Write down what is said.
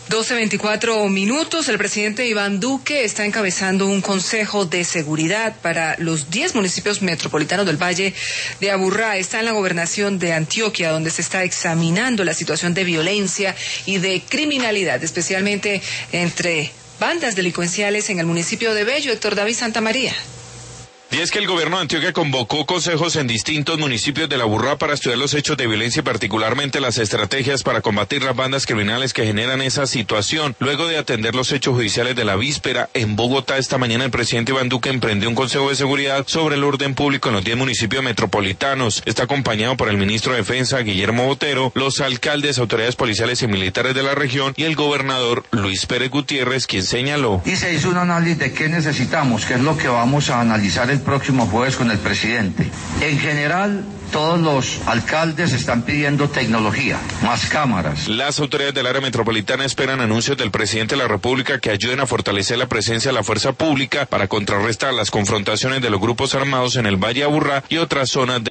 12:24. El presidente Iván Duque está encabezando un consejo de seguridad para los 10 municipios metropolitanos del Valle de Aburrá. Está en la gobernación de Antioquia, donde se está examinando la situación de violencia y de criminalidad, especialmente entre bandas delincuenciales en el municipio de Bello. Héctor David Santamaría. Y es que el gobierno de Antioquia convocó consejos en distintos municipios de la Aburrá para estudiar los hechos de violencia y particularmente las estrategias para combatir las bandas criminales que generan esa situación. Luego de atender los hechos judiciales de la víspera en Bogotá, esta mañana el presidente Iván Duque emprendió un consejo de seguridad sobre el orden público en los 10 municipios metropolitanos. Está acompañado por el ministro de Defensa, Guillermo Botero, los alcaldes, autoridades policiales y militares de la región y el gobernador Luis Pérez Gutiérrez, quien señaló. Y se hizo un análisis de qué necesitamos, qué es lo que vamos a analizar el próximo jueves con el presidente. En general, todos los alcaldes están pidiendo tecnología, más cámaras. Las autoridades del área metropolitana esperan anuncios del presidente de la República que ayuden a fortalecer la presencia de la fuerza pública para contrarrestar las confrontaciones de los grupos armados en el Valle de Aburrá y otras zonas de